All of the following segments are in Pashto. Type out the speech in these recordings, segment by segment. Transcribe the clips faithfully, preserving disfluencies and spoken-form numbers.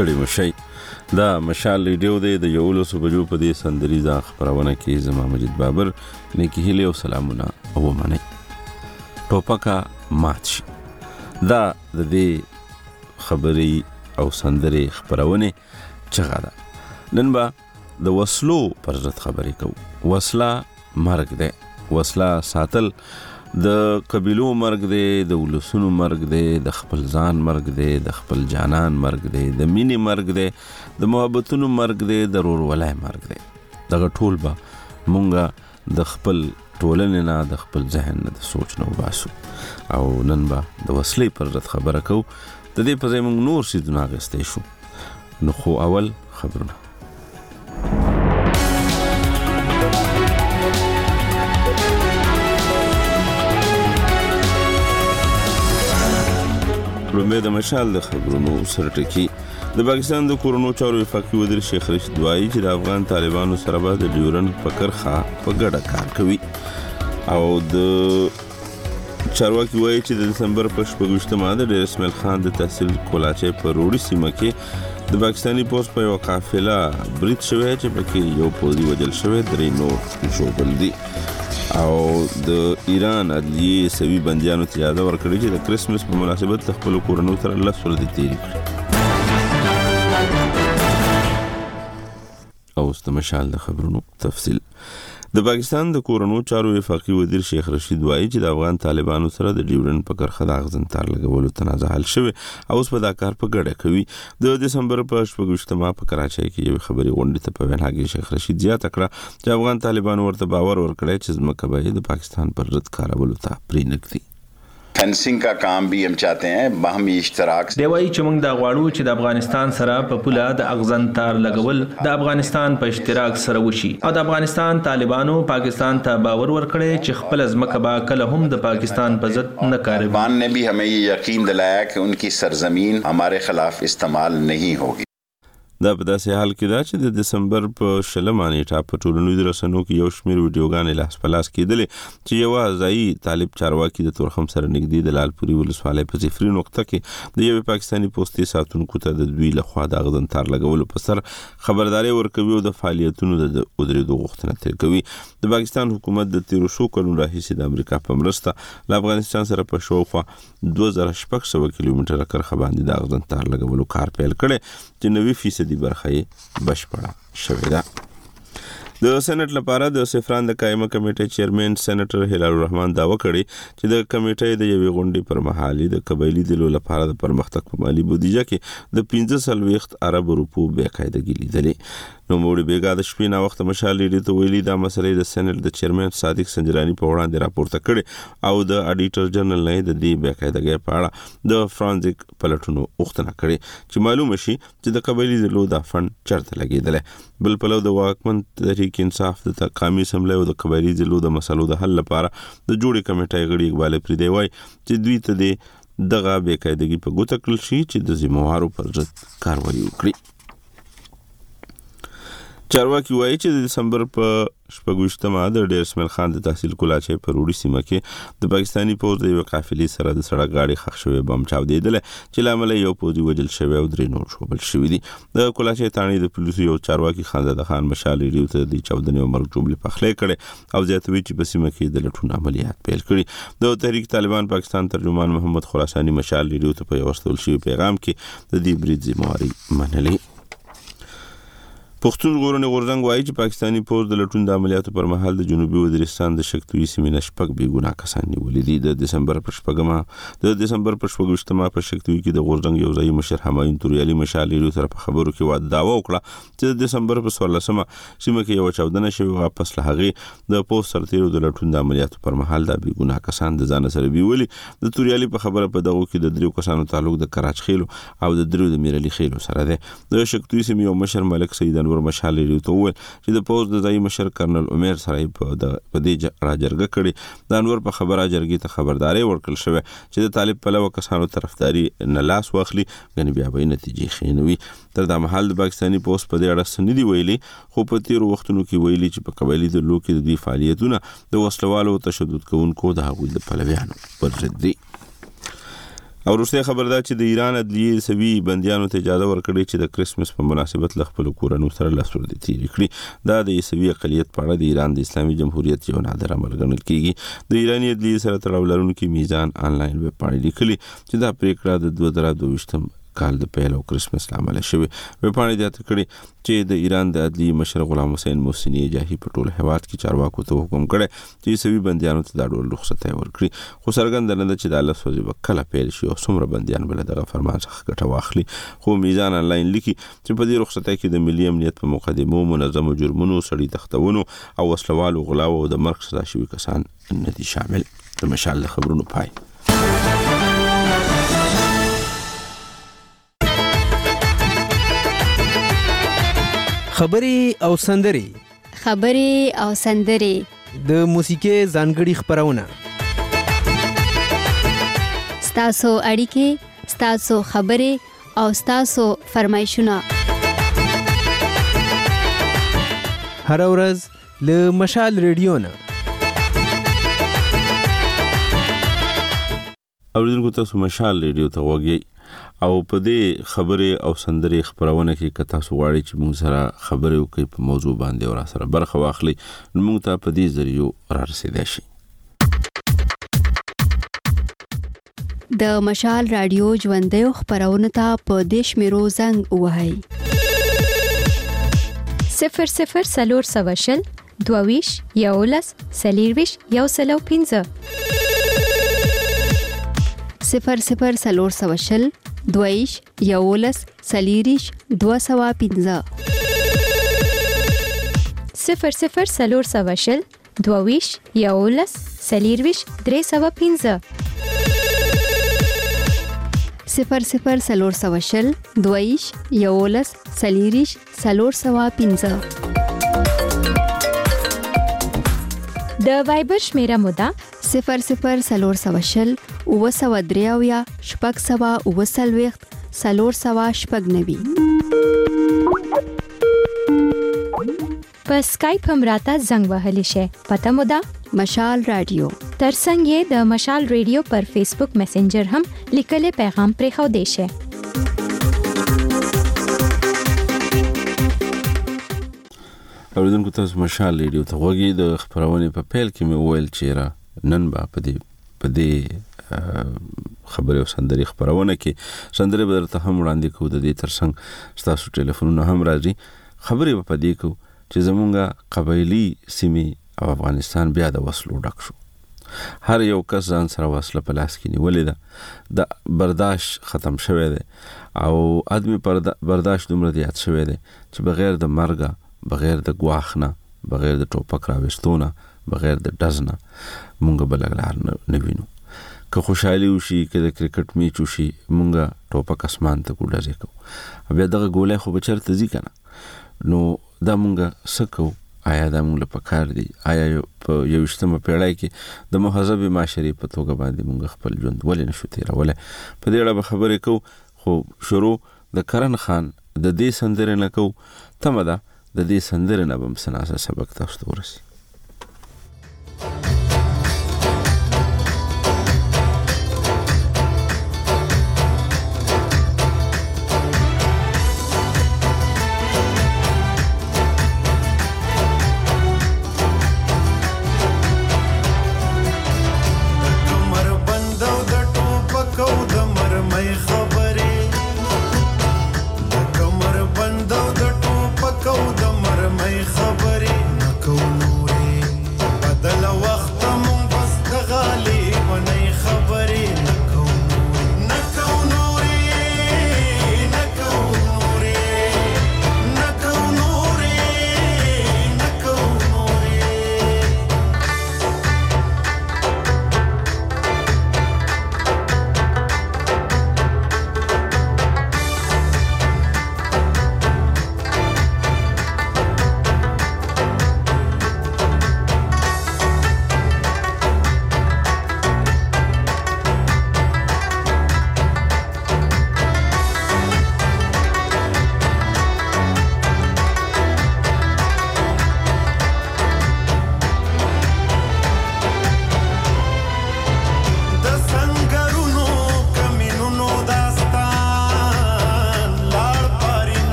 ستړي مشي. دا مشال ریډیو دی د یولسو بجو په دې سندریزه خپرونه کې زما مجید بابر نیکی هیله او سلامونه او منی. ټوپکا مات شي. دا د دې خبرې او سندري خبرونه چغه ده. نن با د وسلو پر ضد خبرې کوو. وسله مرګ ده. وسله ساتل د قبیلو مرګ دی، د ولسونو مرګ دی، د خپل ځان مرګ دی، د خپل جانان مرګ دی، د مینې مرګ دی، د محبتونو مرګ دی، د رورولای مرګ دی. دغه ټول به مونږه د خپل ټولنې نه، د خپل ذهن نه، د سوچ نه وباسو. او نن به د وسلې پر ضد خبره کوو. د دې په ځای مونږ نور څیزونه اخیستی شو. نو خو اول خبرونه. لومړی د مشال د خبرونو سرټکی. د پاکستان د کورونو چارو وفاقي وزیر شیخ رشید وایي چې د افغان طالبانو سره به د ډیورن په کرښه په ګډه کار کوي. او د چارواکي وایي چې د دسمبر په شپږویشتمه د ډیر اسماعیل خان د تحصیل کولاچې په روړي سیمه کې د پاکستاني پوځ په یو قافله برید شوی چې پکې یو پوځي وژل شوی، درې نور ژوبل دي. او د ایران عدلیې سوي بندیانو ته اجازه ورکړې چې د کرسمس په مناسبت خپل کورونو سره لس ورځې تېرې کړي. او اوس د مشال د خبرونو تفصیل. د پاکستان د کورونو چارو وفاقي وزیر شیخ رشید وایي چې د افغان طالبانو سره د ډیورن په کرښه د اغزنتار لګولو تنازع حل شوی او اوس په دا کار په ګډه کوي. د دسمبر په شپږویشتمه په کراچۍ کې یو خبري غونډې ته په وینا کې شیخ رشید زیاته کړه چې افغان طالبانو ورته باور ورکړی چې ځمکه به د پاکستان پر ضد کارولو ته پرېنږدي. فنسنگ کا کام بھی ہم چاہتے ہیں باہمی اشتراک. دی وایي چې موږ دا غواړو چې د افغانستان سره په پوله د اغزنتار لګول د افغانستان په اشتراک سره وشي او د افغانستان طالبانو پاکستان ته باور ورکړي چې خپل ځمکه به کله هم د پاکستان په ضد نه کاروي. طالبان نے بھی ہمیں یہ یقین دلایا کہ ان کی سرزمین ہمارے خلاف استعمال نہیں ہوگی. دا په داسې حال کې ده چې د دسمبر په شلمه نیټه په ټولنیزو رسنیو کې یو شمېر ویډیوګانې لاس په لاس کېدلې چې یوه ځایي طالب چارواکي د تورخم سره نږدې د لالپوري ولسوالۍ په زفري نقطه کې د یوې پاکستاني پوستې ساتونکو ته د دوی لخوا د اغزنتار لګولو په سر خبرداری ورکوي او د فعالیتونو د ودرېدو غوښتنه ترې کوي. د پاکستان حکومت د تیرو څو کلونو راهیسې د امریکا په مرسته له افغانستان سره په شاوخوا دوه زره شپږ سوه کیلومتره کرښه باندې د اغزنتار لګولو کار پیل کړی چې نوي فیصدي برخه یې بشپړه شوې ده. د سېنات لپاره د سفران د قائمه کمیټې چیرمن سېنیټر هلال الرحمن داوا کړی چې د کمیټې د یوې غونډې پر مهال د قبایلی دلو لپاره د پرمختګ په مالی بودیجه کې د پنځه څلوېښت ارب روپو بې قاعدګي لیدلې. نوموړي بیګا د شپې نا وخت مشال ریډیو ته ویلي دا مسلې د سېنات د چیرمن صادق سنجرانی په وړاندې راپورته کړي او د اډیټر جنرال نه د دې بې قاعدګۍ په اړه د فرانزیک پلټونو غوښتنه کړې چې معلومه شي چې د قبایلی دلو دا فند چرته لګېدلی. بل پلو د واکمن تحریک انصاف د تقامی اسمبلی او د قبایلی ضلعو د مسلو د حل لپاره د جوړې کمیټې غړي اقبال پریدی وایي چې دوی ته د دغه بې قاعدګي په ګوته کړل شي چې د ذمهوارو پر ضد کاروایي وکړي. چارواکي وایي چې د دسمبر په شپږویشتمه د ډیر اسماعیل خان د تحصیل کولاچې په روړي سیمه کې د پاکستاني پوځ د یوې قافلې سره د سړک غاړې ښخ شوی بم چاودېدلی چې له امله یو پوځي وژل شوی او درې نور ژوبل شوي دي. د کولاچې تاڼې د پولیسو یو چارواکي خانزاده خان مشال ریډیو ته د چاودنې او مرګ جملې پخلی کړې او زیاتوي چې په سیمه کې د لټون عملیات پیل کړي. د تحریک طالبان پاکستان ترجمان محمد خراساني مشال ریډیو ته په یو استول شوي پیغام کې د دې برید ذمهواري منلې. پښتون ژغورنې غورځنګ وایي چې پاکستاني پوځ د لټون د عملیاتو پر مهال د جنوبي وزیرستان د شکتوي سیمې نه شپږ بې ګناه کسان نیولي دي. د دسمبر په شپږمه د دسمبر په شپږویشتمه په شکتوي کې د غورځنګ یو ځایي مشر همایون توریالي مشال ریډیو سره په خبرو کې واده دعوا وکړه چې د دسمبر په څوارلسمه سیمه کې یوه چاودنه شوې وه. پس له هغې د پوځ سرتېرو د لټون د عملیاتو پر مهال دا بې ګناه کسان د ځانه سره بیولي. د توریالي په خبره په دغو کې د دریو کسانو تعلق د کراچ خیلو او د دریو د میرعلي خیلو سره دی. د شکتوي سیمې یو مشر ملک سید انور مشال ریډیو وویل چې د پوځ د ځایي مشر کرنل عمر سره په دې راجرګه کړې. د انور په خبره جرګې ته خبرداری ورکړل شوی چې د طالب پلوه کسانو طرفداري نه لاس واخلي ګنې بیا به نتیجې ښې نه وي. تر دا مهال د پاکستاني پوځ په دې اړه څه نه دي ویلي، خو په تېرو وختونو کې ویلي چې په قبایلي ډلو کې د دوی فعالیتونه د وسلوالو تشدد کوونکو د هغوی د پلویانو پر ضد دي. او وروسته خبر ده چې د ایران عدلیې سوي بندیانو ته اجازه ورکړې چې د کریسمس په مناسبت له خپل کورونو سره لاس ور دي تیر کړي. دا د عیسوي اقلیت په اړه د ایران د اسلامي جمهوریت یو نادر عمل ګڼل کیږي. د ایرانی عدلیې سره تړاو لرونکي میزان آنلاین ویب پاڼې لیکلي چې دا پریکړه د دوه زره دوه ویشتم کال د پیل او کریسمس لامل شوی. ویب پاڼې د کړي چې د ایران د عدلیې مشر غلام حسین محسنی جاهي په ټول هیواد کې چارواکو ته حکم کړی چې عیسوي بندیانو ته دا ډول رخصتۍ ورکړي. خو څرګنده نه ده چې دا لسوځي به کله پیل شي او څومره بندیان به له دغه فرمان څخه ګټه واخلي. خو میزان آنلاین لیکي چې په دې رخصتۍ کې د ملي امنیت په مقدمو منظمو جرمونو، سړي تختونو او وسلوالو غلاو او د مرګ سزا شوي کسان نه دي شامل. د مشال خبرونو پای. خبري او سندري خبري او سندري د موسیقي ځانګړي خبرونه ستاسو اړیکې، ستاسو خبري او ستاسو فرمایشونه هر ورځ له مشال ریډیو نه. اوریدونکو تاسو مشال ریډیو ته وګورئ او په دې خبرې او سندري خبرونه کې که تاسو غواړئ چې موږ سره خبرې وکړئ په موضوع باندې او را سره برخه واخلئ نو موږ ته په دې ذریعو را رسیدای شي. د مشال رادیو ژوندۍ خبرونه ته په دې شمیرو زنګ ووهئ صفر صفر سلور سوشل دوویش یولس سلیرویش یو سلو پینزه صفر صفر سلور سوشل دویش یولس سلیریش دو سوا پینزه صفر صفر سلور سوشل دوویش یولس سلیرویش درې سوا پینزه صفر صفر سلور سوشل دویش یولس سلیریش سلور سوا پینزه. د وایبر شمیره مودا صفر صفر سلور سوشل اوه سوا دریاویا شپږ سوا اوه څلوېښت څلور سوا شپږ نوي. په سکایپ هم راته زنګ وهلی شي. پته مودا مشال رادیو. ترڅنګ یې د مشال ریډیو پر فیسبوک میسنجر هم لیکلي پیغام پرې خو دی شي. اوریدونکو تاسو مشال ریډیو ته وګورئ. د خبرونه په پیل کې مې وویل چې را نن با په دې په دې خبرې او سندري خبرونه کې سندري به درته هم وړاندې کوو. د دې ترڅنګ تاسو ټلیفونونه هم راځي. خبرې په دې کوو چې زمونږه قبایلی سیمې او افغانستان بیا د وسلو ډک شو. هر یو کس ځان سره وسله په لاس کې نیولې ده. د برداشت ختم شوی دی او ادمي برداشت دومره زیات شوی دی چې بغیر د مرګ، بغیر د ګواښ نه، بغیر د ټوپک راوستونه، بغیر د ډزنه مونږ بل لار نه وینو. که خوشحالي وشي، که د کرکټ میچ وشي، مونږ ټوپک اسمان ته ګوډځي کو. بیا دغه ګولای خو بچرته ځي کنه. نو دا مونږ سکو آیا دا مونږ په کار دی؟ آیا په یوشتمه پیړۍ کې د مهذب معاشري په توګه باندې مونږ خپل ژوند ولې نشو تیرولای؟ په دې اړه به خبرې کوو. خو شروع د کرن خان د دې سندرې نه کوو. تمه ده د دې سندرې نه به هم څه ناڅه سبق تاسو ته ورسي.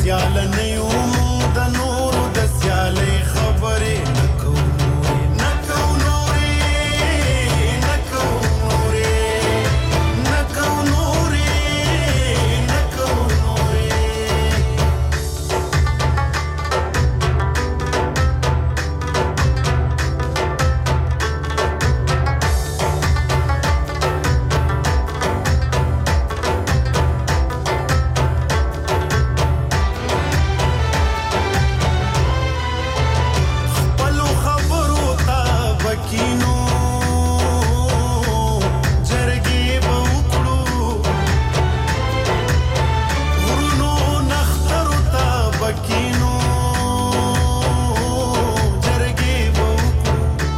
سیال نه یو مونږ د نورو د سیالۍ خبرې نه کوو نه کوو نورې نه کوو نورې نه کوو نورې نه کوو نورې خپلو خبرو ته بکینو جرګې به وکړو غرونو نخترو ته بکینو جرګې به وکړو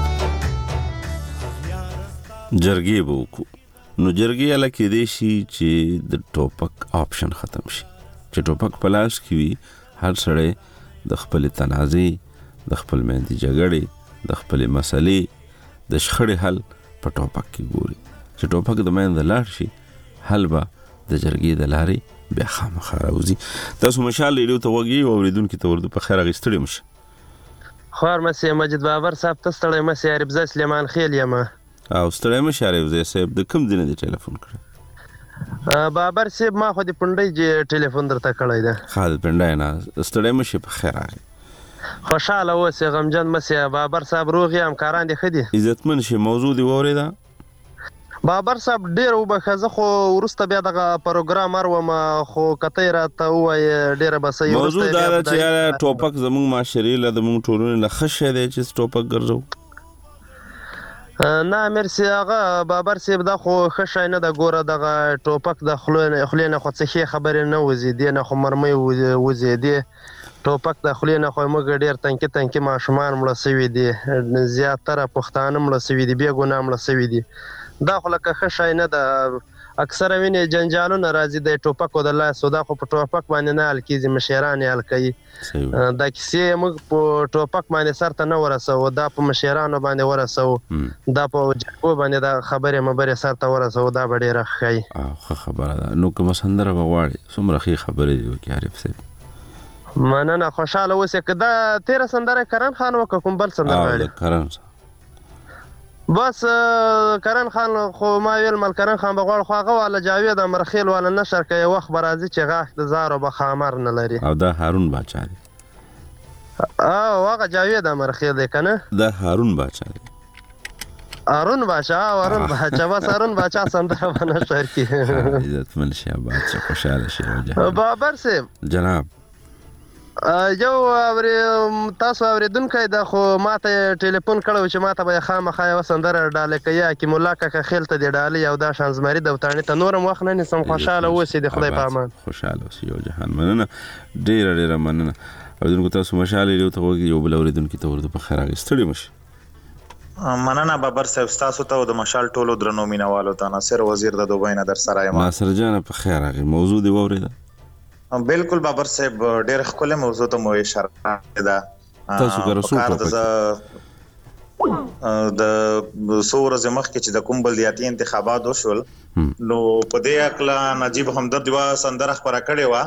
جرګې به وکړو. نو جرګې اله کېدای شي چې د ټوپک آپشن ختم شي، چې ټوپک په لاس کې وي هر سړی د خپلې تنازعې، د خپل میندې جګړې، د خپلې مسلې د شخړې حل په ټوپک کې ګوري. چې ټوپک د منځه لاړ شي حل به د جرګې د لارې بیا خامخا راوځي. تاسو مشال ریډیو ته غوږ یې اورېدونکي ته ورته په خیر هغې ستړي مه شئ. خوار مسیح مجید بابر صاحب ته ستړی مسیح عربزه سلیمان خیل یم. او ستړی مه شې عارف زی صاحب، د کوم ځای نه دې ټلیفون کړی؟ بابر صاحب ما خو د پنډۍ ټلیفون درته کړی دی. ښه د پنډۍ نه ستړی مه شې، په خیر راغی. خوشحاله اوسې، غمجن مسیح. بابر صاحب روغ یې، همکاران دې ښه دي؟ عزتمن شې. موضوع دې واورېده؟ بابر صاحب ډېر وبښه، زه خو وروسته بیا دغه پروګرام اروم، خو که ته یې راته ووایې ډېره به ښه وي. موضوع دا ده چې یاره ټوپک زموږ معاشرې له زموږ ټولنې له ښه شی دی چې ټوپک ګرځو. نه امیر سی هغه بابر صاحب دا خو ښه شی نه ده. ګوره دغه ټوپک د خولې نه خو څه ښې خبرې نه وځي، دې نه خو مرمۍ وځي. دې ټوپک د خولې نه خو موږ ډېر تنکي تنکي ماشومان مړه سوي دي، زیاتره پښتانه مړه سوي دي، بې ګناه مړه سوي دي. دا خو لکه ښه شی نه ده. اکثره وینې جنجالونه راځي د ټوپکو د لاسو، دا خو په ټوپک باندې نه حل کېږي، مشران یې حل کوي. دا کیسې موږ په ټوپک باندې سر ته نه ورسوو، دا په مشرانو باندې ورسوو، دا په جرګو باندې دا خبرې مبرې سر ته ورسوو، دا به ډېره ښه ښایي. ښه خبره ده. نو کومه سندره به غواړې؟ څومره ښې خبرې دي وکړې عارف صاحب. مننه، خوشحاله اوسې. که دا تېره سندره کرن خان وکړه کوم بل سندره غواړې؟ کرن بس کرن خان خو ما ویل مل کرن خان به غواړ، خو هغه والا جاوید امرخیل والا نشر کوي، وخت به راځي چې غاښ د زارو به خامر نه لري. او دا هارون باچا دی. او هغه جاوید امرخیل دی که نه؟ دا هارون باچا دی. هارون باچا هارون باچا بس هارون باچا سندره به نشر کړي. عزتمن شه باچا، خوشحاله شه. بابر صاحب جناب یو تاسو اورېدونکی ده، خو ما ته ټلیفون کړی چې ما ته به یې خامخا یوه سندره ډالۍ کوي، حکیم الله کاکا خیل ته دې ډالۍ او دا شان زمري دوتاڼي ته. نور هم وخت نه نیسم، خوشحاله اوسې د خدای په امان. خوشحاله اوسې یو جهان. مننه، ډېره ډېره مننه. اورېدونکو تاسو مشال ریډیو ته غوږ یو بل اورېدونکي ته ورته په خیر راغی. ستړي مه شئ. مننه بابر صاحب، ستاسو ته او د مشال ټولو درنو مینوالو ته. ناصر وزیر د دوبۍ نه در سره یم. ناصر جانه په خیر راغی. موضوع دې واورېده؟ بالکل بابر صاحب، ډېر ښکلې موضوع ته مو اشاره ده. تاسو که رسول ټوپک د څو ورځې مخکې چې د کوم بلدیاتي انتخابات وشول، نو په دې هکله نجیب همدرد یوه سندره خپره کړې وه.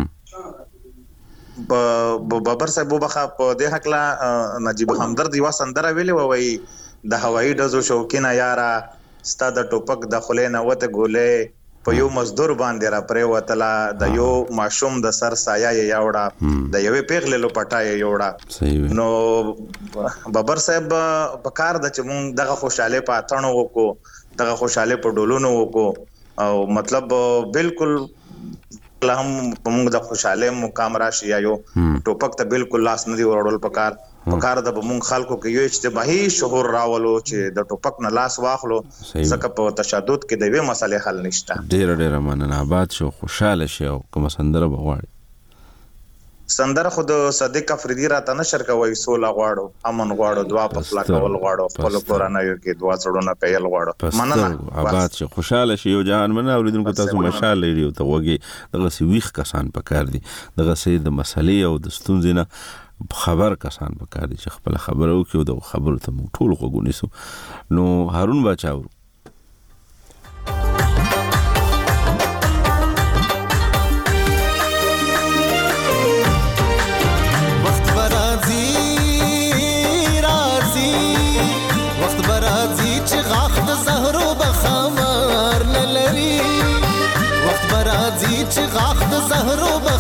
بابر صاحب وبخښه، په دې هکله نجیب همدرد یوه سندره ویلې وه، وایي د هوایي ډزو شوقینه یاره، ستا د ټوپک د خولې نه وته ګولې په یو مزدور باندې را پرېوتله، د یو ماشوم د سر سایه یې یوړه، د یوې پیغلې لوپټه یې یوړه. نو بابر صاحب په کار ده چې مونږ دغه خوشحالۍ په اتڼو وکړو، دغه خوشحالۍ په ډولونو وکړو، او مطلب بالکل هم په مونږ د خوشحالۍ مقام راشي، یا یو ټوپک ته بالکل لاس نه دی وروړل پکار. پکار د به مونږ خلکو کې یو اجتماعي شعور راولو چې د ټوپک نه لاس واخلو، ځکه په تشدد کې د یوې مسلې حل نشته. ډېره ډېره مننه، آباد شو، خوشحاله شي. او کومه سندره به غواړې؟ سندره خو د صدیق افریدي راته نشر کوي، سوله غواړو، امن غواړو، دعا په خلا کول غواړو، خپلو کورنیو کې دعا زړونه پیل غواړو. مننه، آباد شي، خوشحاله شي. یو جهان. مننه. اورېدونکو تاسو مشال ریډیو ته غوږ یې. دغسې ویښ کسان پکار دي، دغسې د مسلې او د ستونزې نه خبر کسان پکار دي چې خپله خبره وکړي او دغو خبرو ته موږ ټول غوږ ونیسو. نو هارون باچا ورو.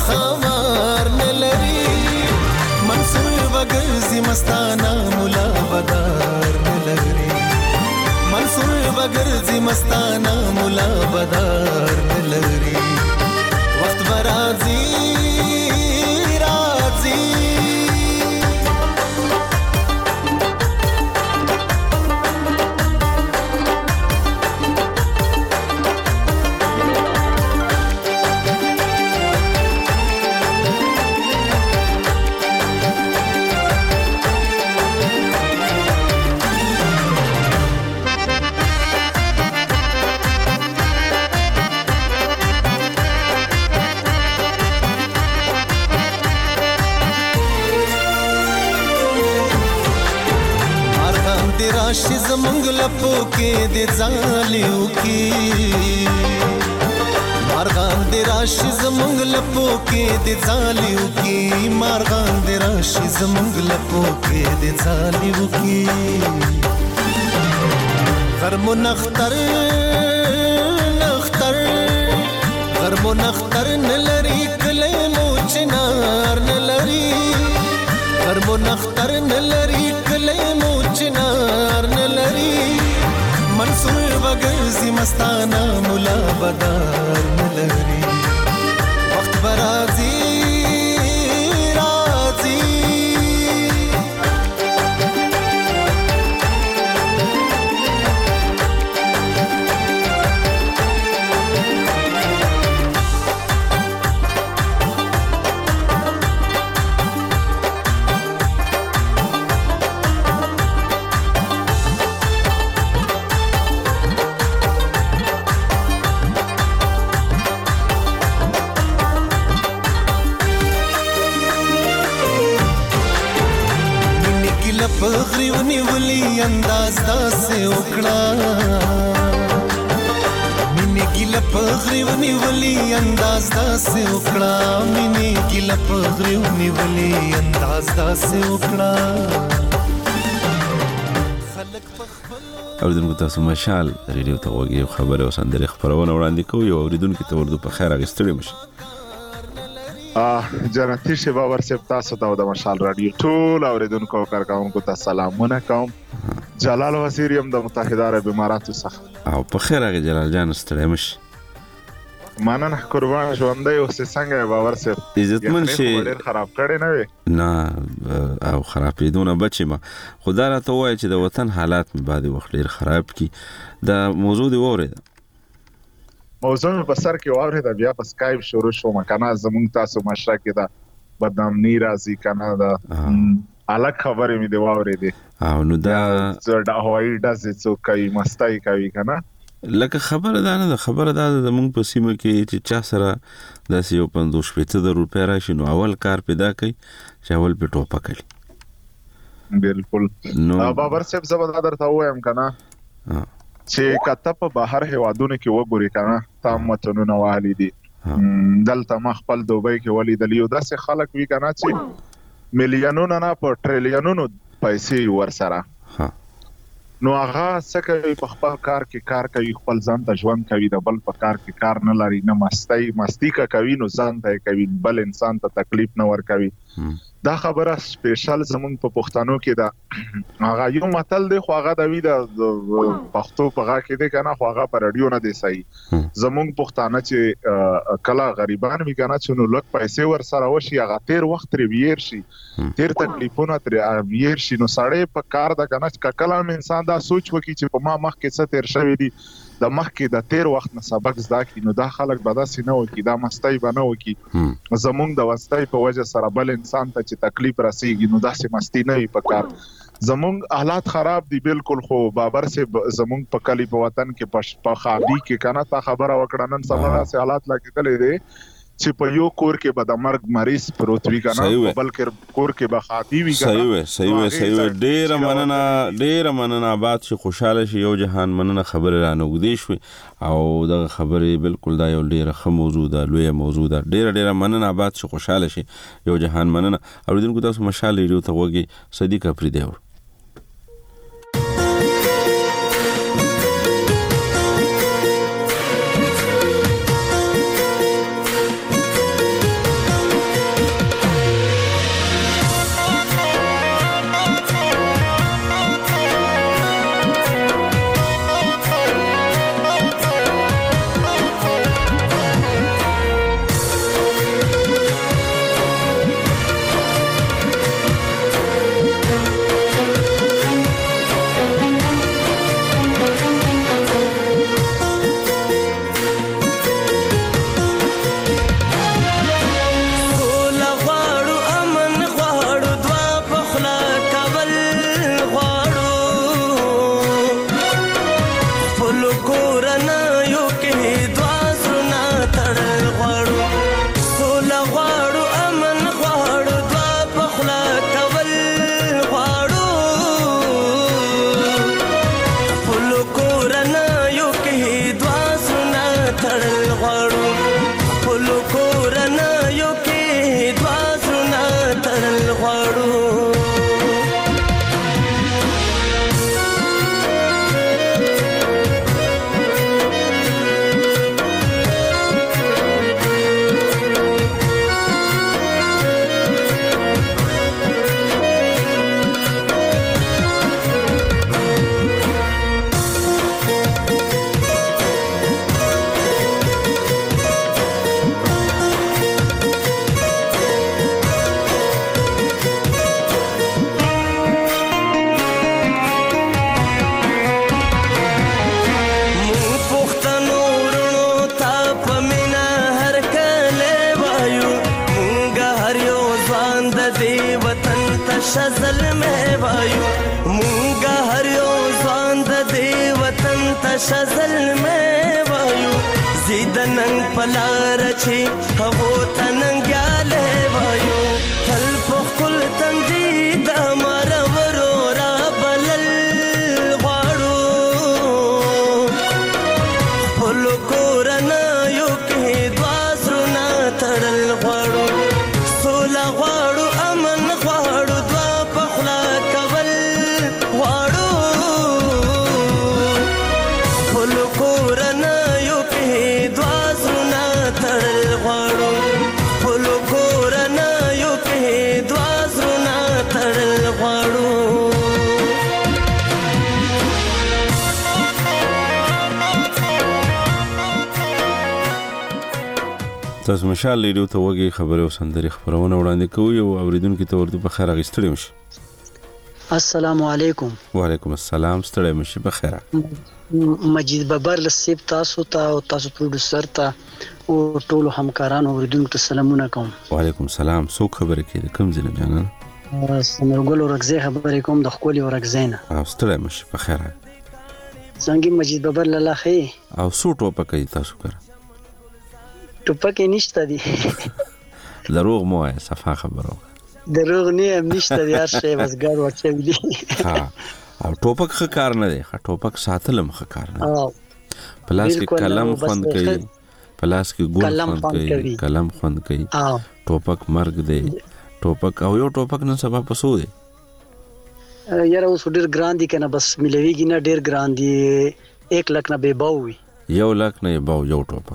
خمار نلري منصور بغرزي مستانا مولا بدار نلري منصور بغرزي مستانا مولا بدار نلري وقت برازي رازي راشي زمونږ لپو کې د ځالیو کې مارغان د راشي زمونږ لپو کې د ځالیو کې مارغان د راشي زمونږ لپو کې د ځالیو کې غرمو نختر نختر غرمو نختر نلري کله مو چنار نلري غرمو نختر نلري کله مو چنار نلري منصور بغرزي مستانا مولا بدار نلري وقت برازي رازي پغری ونیولی انداز داسې وکړه مینې ګیله پغری ونیولی انداز داسې وکړه مینې ګیله پغری ونیولی انداز داسې وکړه اوریدونکو تاسو مشال ریډیو ته وګورئ خبره او سندره خبرونه وړاندې کوي او اوریدونکو ته ورته په خیر اغستړي مشه جنتی شبا ورسېب تاسو ته د مشال رادیو ټول اوریدونکو او کارکونکو ته سلامونه کوم جلال وزیر یم د متحده عرب اماراتو څخه او په خیر هغه جلال جان ستړی مشه مننه قربان ژوندی اوسې څنګه یې باور صاحب عزتمن شي ډېر خراب کړی نه وي نه او خرابېدونه بچې ما خدا راته ووایه چې د وطن حالات مې بعضې وخت ډېر خراب کي دا موضوع دې واورېده موضوع مې په سر کې واورېده بیا په سکایپ شروع شوم که نه زموږ تاسو مشره کې ده بدنامني راځي که نه ده الګ خبرې مې دې واورېدې او نو دا هوایي ډزې څوک کوي مستۍ کوي که نه لکه خبره دا نه ده خبره دا ده زموږ په سیمه کې چې چا سره داسې یو پنځوس شپېته زره روپۍ راشي نو اول کار پیدا کوي چې اول پې ټوپه کوي بالکل بابر صاحب زه به دا درته ووایم که نه چې که ته په بهر هېوادونو کې وګورې که نه تا متنونه واهلي دي دلته ما خپل دوبۍ کې ولیدل یو داسې خلک وي که نه چې میلیونونه نه په ټریلیونونو پیسې ورسره نو هغه څه کوي په خپل کار کې کار کوي خپل ځان ته ژوند کوي د بل په کار کې کار نه لري نه مستی مستی که کوي نو ځان ته کوي بل انسان ته تکلیف نه ورکوي دا خبره سپیشل زمونږ په پښتنو کې ده هغه یو متل دی خو هغه د وي د پښتو په غږ کې دی که نه خو هغه په رادیو نه دی صحیح زمونږ پښتانه چې کله غریبان وي که نه چې نو لږ پیسې ورسره وشي هغه تېر وخت ترې ویر شي تېر تکلیفونه ترې ویر شي نو سړی په کار ده که نه که کله هم انسان دا سوچ وکړي چې په ما مخکې څه تېر شوي دي د مخکې د تیر وخت نه سبق زده کړي نو دا خلک به داسې نه وکړي دا مستی به نه وکړي زمونږ د وستی په وجه سره بل انسان ته چې تکلیف رسیږي نو داسې مستی نه وي په کار زمونږ حالات خراب دي بالکل خو بابر سے زمونږ په کلی په وطن کې په خابي کې که نه تا خبره وکړه نن سبا داسې حالات لګېدلی دی چې په یو کور کې به د مرګ مریض پروت وي که نه بلکې کور کې به خاطي وي که نه صحیح وی صحیح وی صحیح وی ډېره مننه ډېره مننه آباد شي خوشحاله شي یو جهان مننه خبرې رانه اوږدې شوې او دغه خبرې بالکل دا یو ډېره ښه موضوع ده لویه موضوع ده ډېره ډېره مننه آباد شي خوشحاله شي یو جهان مننه اورېدونکو تاسو مشال ریډیو ته وږي صدیق افریدی اور دې وطن ته شزل مې وایو مونږه هر یو ځوان د دې وطن ته شزل مې وایو زیدنن پلار چې هغو ته ننګیالی وایو تل په خپل تندي د مرورو را بلل غواړو خپلو کورنیو کې دوه زړونه تړل غواړو سوله غواړو امن غواړو دوه په خوله کول غواړو خپلو کورنیو کې دوه زړونه تړل غواړو خپلو کورنیو کې دوه زړونه تړل غواړو تاسو مشال لیدو ته وګي خبره او سندري خبرونه وړاندې کوي او اوریدونکو ته ورته په خیر غوښتل مشي. السلام علیکم. وعلیکم السلام. ستړی مشي په خیر. مجید ببر لسیب تاسو ته او تاسو پروډوسر ته او ټول همکارانو اوریدونکو ته سلامونه کوم. وعلیکم السلام. څو خبره کې کوم ځنه جانان؟ سمرګل ورغزه خبرې کوم د خولي ورغزینه. او ستړی مشي په خیر. څنګه مجید ببر لاله خې او سوټو پکې تاسو کړ. ټوپکې نشته دي. دروغ مو وای صفه خبرو. دروغ نه هم نشته دی هر شی وزګار ورچوي دي. ها او ټوپک ښه کار نه دی. ټوپک ساتلم ښه کار نه. پلاس کې کلم خوند کوي. پلاس کې ګول خوند کوي. کلم خوند کوي. ټوپک مرګ دی. ټوپک او یو ټوپک نن سبا پسو دی. یاره اوس ډیر ګران دي کنه بس ملويږي نه ډیر ګران دي. یک لک نه به باوي. یو لک نه باو یو ټوپک.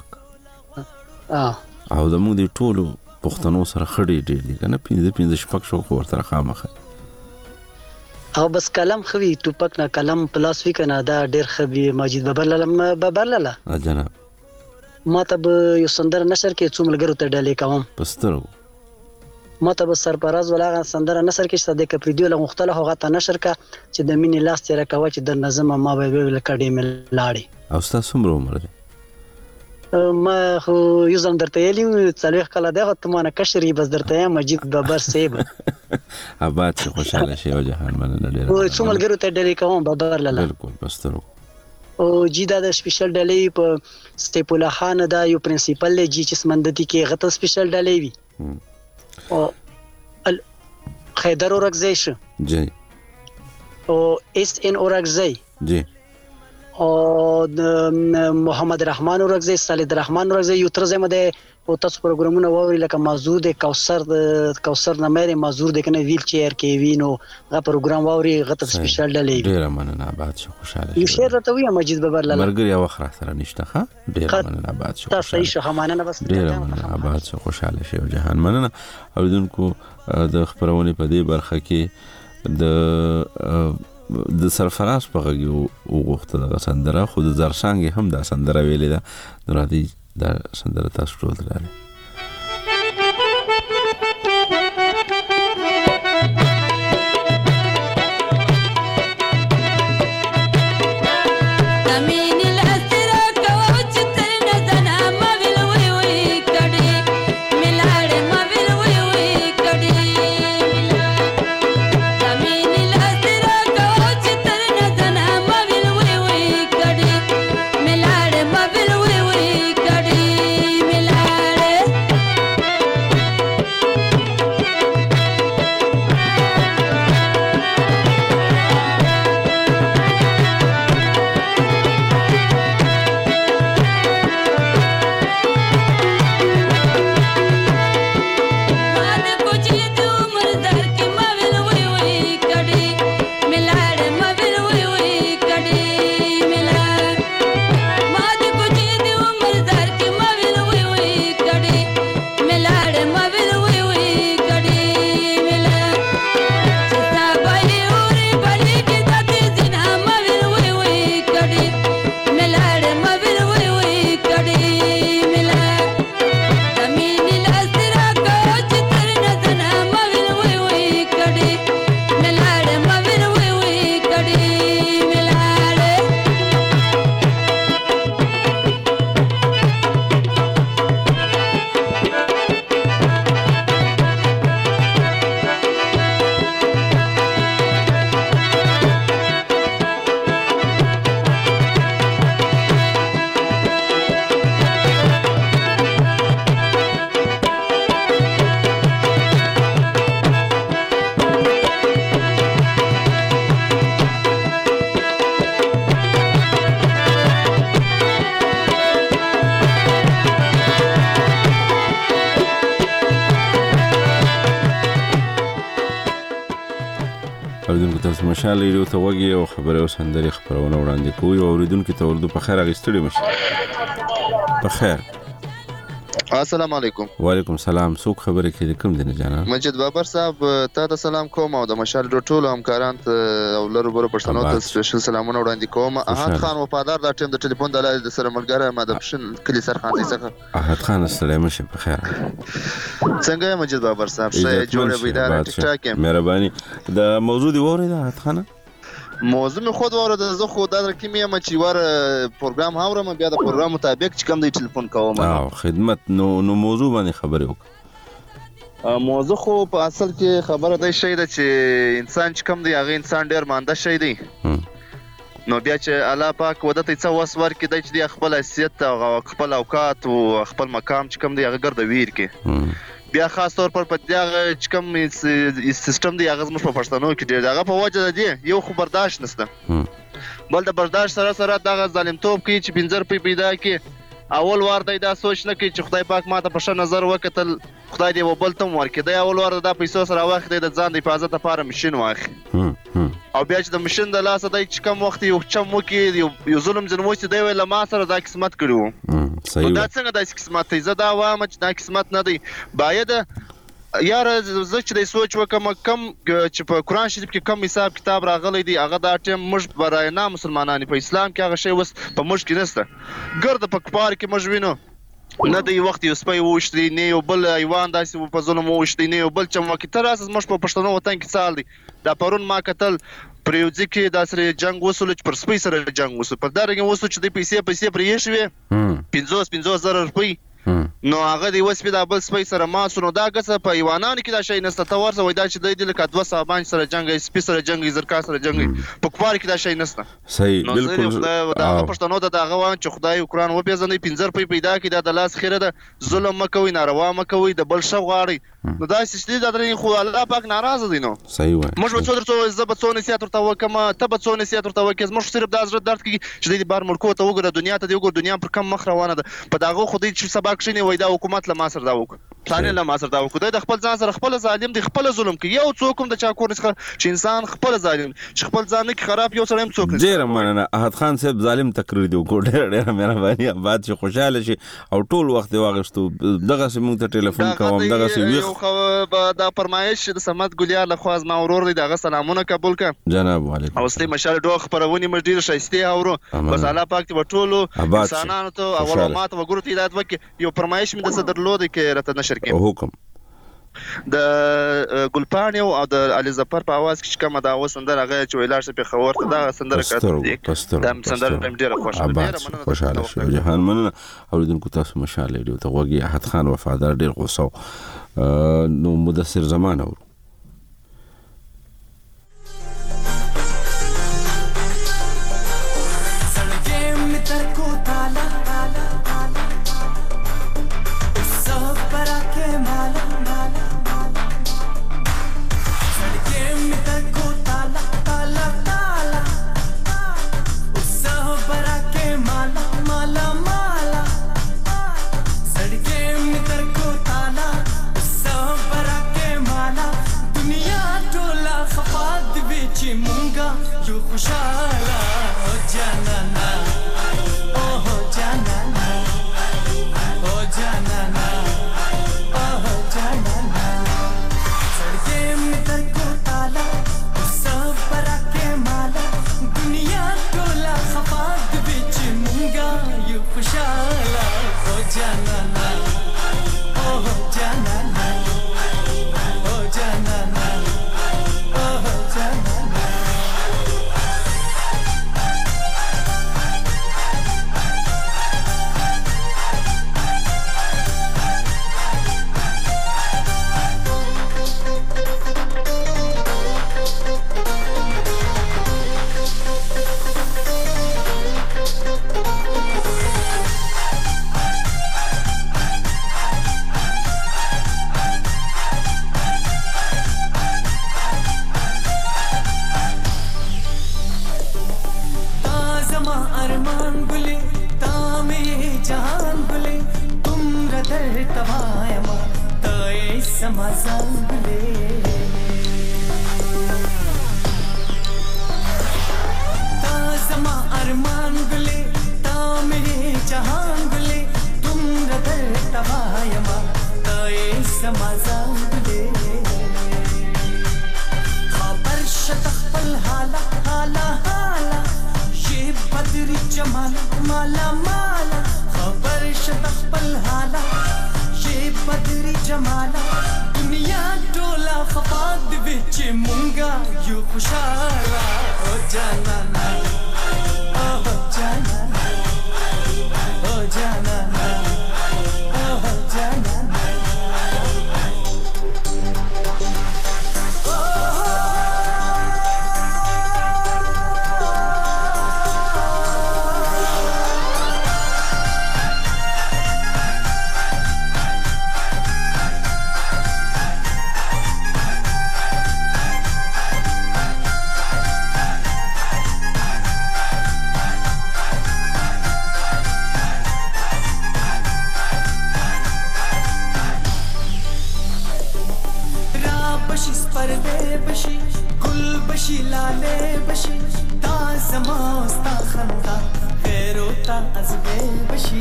او د موږ د ټولو پښتنو سره خړې ډېر دي کنه پینځه پینځه شپږ شو ورته خامخه او بس کلم خوي ټوپک نه کلم پلاس وی کنه دا ډېر خوي ماجد ببرلل ببرلل جناب ما ته یو سندر نشر کې څو ملګرو ته ډالې کوم پسترو ما ته سرپراز ولاغه سندر نشر کې چې د کپریډیو له مختلفو غته نشر کا چې د مینې لاس تیر کاوه چې د نظم ما به ویل کډې مل لاړې او تاسو څومره عمر دی ما خو یو ځل درته یلی څلوېښت کاله دی خو ته مانه کشر یې بس درته یم مجید ببر صاحب اباد چې خوشحاله شي او جهان مننه ډېره او څو ملګرو ته ډالې کوم ببر لاله بالکل پسترو او جی دا د سپیشل ډالې په سټیپ الله خان دا یو پرنسپل دی جی چې سمندتي کې غته سپیشل ډالې وي او خیدر اورګزی شو جی او اس ان اورګزی جی او محمد رحمان اورګزی صالح رحمان اورګزی یو تر زمه ده او تاسو پروګرامونه ووري لکه موضوع د کوثر د کوثر نمبر موضوع د کنه ویل چیر کې وینو غا پروګرام ووري غته سپیشل ډلې ډیر مننه آباد شو خوشاله یو شعر راته وی مجید ببر لاله مرګ یو وخت سره نشته ها ډیر مننه آباد شو تاسو یې شو همانه بس ډیر مننه آباد شو خوشاله شي او جهان مننه اوریدونکو د خبرونه په دې برخه کې د د سرفراز په غږی او غوښته د سندره خو د زرسانګ هم د سندره ویلې ده نو راځي د سندره تاسو ټول درانه मिलाड़े اوریدونکو تاسو مشال ریډیو ته وګورئ او خبره او سندري خبرونه وړاندې کوي او اوریدونکو ته ورته په خیر اغستړي مشه په خیر. السلام علیکم. وعلیکم السلام. څوک خبرې کوي کوم دي نه جانا؟ مجید بابر صاحب ته د سلام کوم او د مشال ټولو همکاران ته او لرو برو پښتنو ته سپیشل سلامونه وړاندې کوم. احد خان وفادار د ټیم د ټلیفون د لارې د سره ملګری ما د پښن کلی سرخان دي څخه. احد خان ستړی مشه په خیر. څنګه مجید بابر صاحب سه جوړه ویدار ټیک ټاک. مهرباني. د موضوع دی وره ده احد خان. موضوع می خود وره د زه خو د درکې مې چې ور پروګرام هاورم بیا د پروګرام مطابق چې کوم دی ټلیفون کوم. او خدمت نو نو موضوع باندې خبرې وکړه. موضوع خو په اصل کې خبره دی شي د چې انسان چې کوم دی هغه انسان ډیر مانده شي دی. نو بیا چې الله پاک ودته څه وس ورکړي دی چې د خپل حیثیت او خپل اوقات او خپل مقام چې کوم دی هغه ګرځویر کې. بیا خاص طور پر په دغه چې کوم سیستم دی هغه زموږ په پښتنو کې ډیر هغه په وجه دی یو خو برداشت نشته. بل د برداشت سره سره دغه ظالمتوب کوي چې پنځر پی پیدا کې اول وار دی دا سوچ نه کوي چې خدای پاک ماته په ښه نظر وکتل خدای دې وبل تم ورکړي دی اول وار د پیسو سره واخ دی د ځان د حفاظت لپاره ماشين واخلي او بیا چې د ماشين د لاسه دی چې کوم وخت یو چم وکي یو ظلم ځنوستي دی ویل ما سره دا قسمت کړو. صحیح دا څنګه د قسمت دی زه دا وایم چې دا قسمت نه دی باید یار زه چې د سوچ وکم کم چې په قران شریف کې کم حساب کتاب راغلی دی هغه دا ټیم موږ برای نه مسلمانان په اسلام کې هغه شی وس په موږ کې نشته. ګرد په کفار کې موږ وینو نه دی وخت یو سپي وشتي نه یو بل ایوان داسې په ظلم وشتي نه یو بل چم وکي تر اساس موږ په پښتنو وطن کې سال دی دا پرون ما قتل پریوځي کې د سره جنگ وسول چې پر سپي سره جنگ وسول په دارګه وسول چې د پیسې پیسې پرې شوې پنځوس پنځوس زره روپۍ نو هغه دی وسپې د بل سپي سره ما سونو دا غسه په ایوانانو کې دا شی نسته تور سره وای دا چې د دې لکه دوه صاحبان سره جنگ سپي سره جنگ زرکا سره جنگ په کفار کې دا شی نسته. صحیح بالکل. دا پښتنو ته داغه وان چې خدای قرآن و پیژنې پنځر پی پیدا کې دا د لاس خیره ده ظلم مکوئ ناروا مکوئ د بل شو غاړي نو دا سشتي دا درې خو الله پاک ناراض دي. نو صحیح وای موږ به څو درته زبڅو نسیات ورته وکم ته به څو نسیات ورته وکې موږ صرف دا زړه درد کې چې د بار ملکو ته وګوره دنیا ته دی وګوره دنیا پر کم مخ روانه ده په داغه خو دې چې سبق شینه وای دا حکومت له ما سره دا وکړه پلان له ما سره دا وکړه د خپل ځان سره خپل ظالم دی خپل ظلم کوي یو څوک هم د چا کور څخه چې انسان خپل ظالم چې خپل ځان کې خراب یو سره هم څوک نه. ډیر مننه احد خان صاحب ظالم تقریر دی وکړ ډیر ډیر مهرباني بعد چې خوشاله شي او ټول وخت واغښتو دغه سیمه ته ټلیفون کوم دغه سی ویخ دا فرمایش د سمت ګلیار له خواز ما اورور دی دغه سلامونه قبول ک جناب. وعلیکم او ستې مشال دوه خبرونه مې ډیر شایسته اورو بس الله پاک ته ټولو انسانانو ته او علماء ته وګورئ هدایت وکي یو فرمایش مې د صدر لود کې راته نشر کې حکم د ګلپانی او د علي ظفر په आवाज کې کومه دا وسندره هغه چې ویلار شه په خبر ته دا سندره کړه دا سندره په ډیره خوشاله ډیره مننه خوشاله شو جهان مننه اوریدونکو تاسو مشاله ډیو ته وګي احد خان وفادار ډیر غوسه نو مدثر زمان اور زما زانګلې خبر شتخ پل حالا حالا حالا یہ بدری جمال مالا مالا خبر شتخ پل حالا یہ بدری جمالا دنیا ټولا خفاد وچ مونږه یو خوشاله او جانا او جانا او جانا او جانا بشی گل بشی لاله بشی تا زما ستا خندا خیر و تا از بشی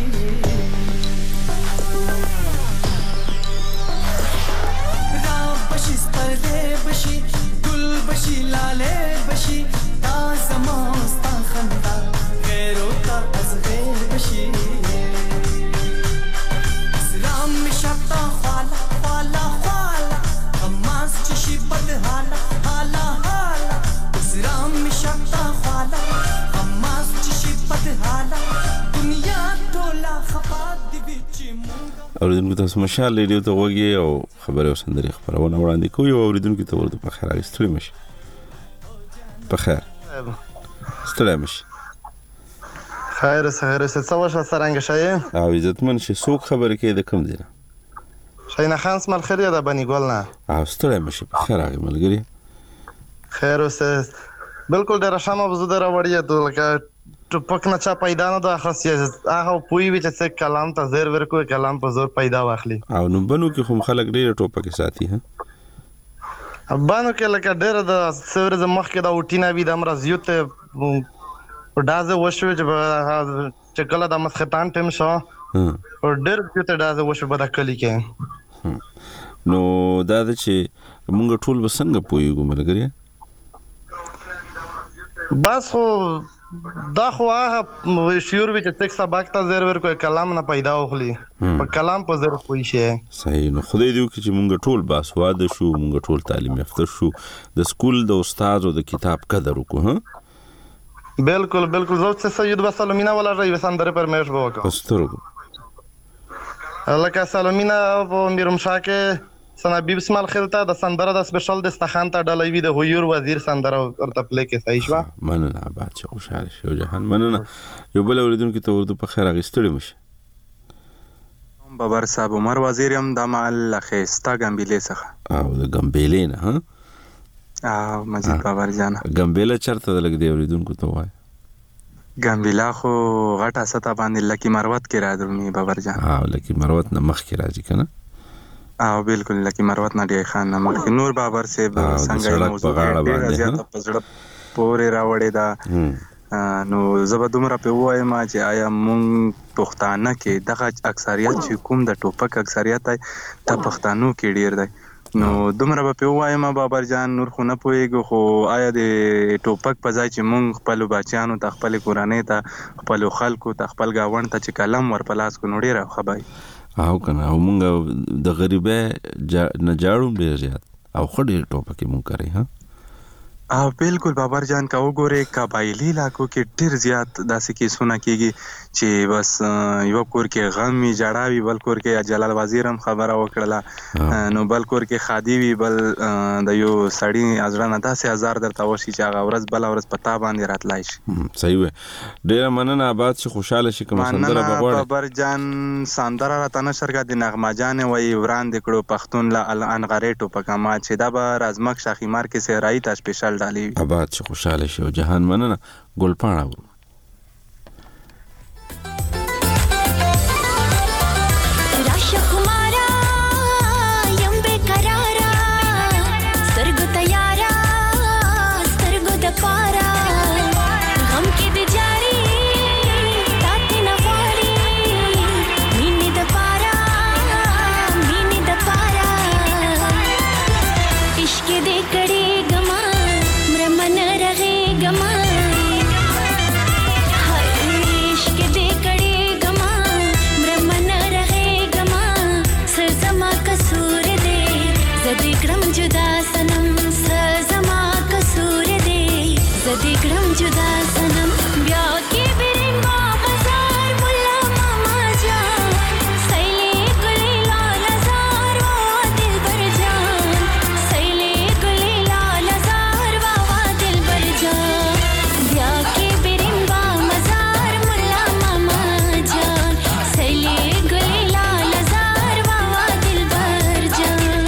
را بشی پرده بشی گل بشی لاله بشی تا زما ستا خندا خیر و تا از بشی سلام مشتا خوالا خوالا خوالا خماس چشی بد حالا حالا حالا اسرام مشتا خوالا خماس چشی بد حالا دنیا ټولا خفات دی بچی مونږ اوریدونکو تاسو مشال ریډیو ته وګورئ او خبره وسندري خبرونه وړاندې کوي او اوریدونکو ته ورته په خیر راستړي مشي په خیر ستړي مشي خیر خیر څه وشو سرنګ شای او عزتمن شي څوک خبره کوي د کوم دی شاینه خان سمال خیریه ده بنی ګل نه او ستړی مشي په خیر راغی ملګري خیر اوسه بالکل ډېره ښه موضوع ده راوړې ده لکه ټوپک نه چا پیدا نه ده خاصیت هغه پوی وي چې څه کلام ته زیر ورکوي کلام په زور پیدا واخلي او نو بنو کې خو خلک ډېر ټوپک ساتي ها بانو کې لکه ډېر د سور د مخ کې دا وټینا وی د امراض یوت په دازه وشو چې کله د مسختان ټیم شو او ډېر یوت دازه وشو په د کلی کې نو دا چې مونږ ټول وسنګ پویګو ملګری بس خو دا خو هغه شعور وی چې تک سبق ته زیر ور کوئی کلام نه پیدا وخلی په کلام په زیر کوئی شي صحیح نو خدای دې وکړي چې مونږ ټول باسواده شو مونږ ټول تعلیم یافته شو د سکول د استاد او د کتاب قدر وکړو ها بالکل بالکل زوت سے سید وسلمینا ولا رہی وسندر پر میش بوکا پسترګو لکه سلمینا و میرم شاکه سنا بیب اسمال خلتا د سندره د سپیشل د استخان ته ډلې وی د هویور وزیر سندره ورته پلی کې صحیح شو مننه بادشاہ خوشاله شو جهان مننه یو بل اوریدونکو ته ورته په خیر اغستړي مشه بابر صاحب عمر وزیر هم د مال خستا ګمبیلې څخه او د ګمبیلې نه ها او مجید بابر جان ګمبیله چرته لګ دی اوریدونکو ته وای ګمبیلا خو غټه ستا باندې لکی مروت کې راځي بابر جان او لکی مروت نه مخ کې راځي کنه او بالکل لکی مروت نه دی خان نه مخ نور بابر صاحب څنګه موضوع ډیره زیاته پزړه پورې راوړې دا نو زبر دومره په وایم چې آیا مونږ پښتانه کې دغه اکثریت چې کوم د ټوپک اکثریت دی د پښتنو کې ډیر دی نو دومره په وایم بابر جان نور خو نه پويګو خو آیا د ټوپک په ځای چې مونږ خپل بچیانو ته خپل کورانه ته خپل خلکو ته خپل گاوند ته چې کلم ور پلاس کو نوړي را خبای او کنه او مونږ د غریبه نه جاړو ډیر زیات او خډیر ټوپک مونږ کوي ها او بالکل بابر جان کا وګوره قبایلی علاقو کې ډیر زیات داسې کې سونه کېږي چې بس یو کور کې غم می جړاوي بل کور کې جلال وزیر هم خبره وکړه نو بل کور کې خادي وی بل د یو سړی ازړه نه داسې هزار درته وشي چې هغه ورځ بل ورځ پتا باندې راتلای شي صحیح وي ډیر مننه آباد شي خوشاله شي کوم سندره بغوړ بابر جان سندره راته نشرګه د نغمه جان وای وران د کړو پښتون لا انغریټو پکما چې دا به رازمک شاخی مار کې سهرای ته سپیشل ډالي آباد شي خوشاله شي جهان مننه ګل پاڼه زدی کړم جدا سنم سزما قصور دی زدی کړم جدا سنم بیا کې برین ما بازار مولا ماما جان سیلی ګلی لال زار وا دلبر جان سیلی ګلی لال زار وا دلبر جان بیا کې برین ما بازار مولا ماما جان سیلی ګلی لال زار وا دلبر جان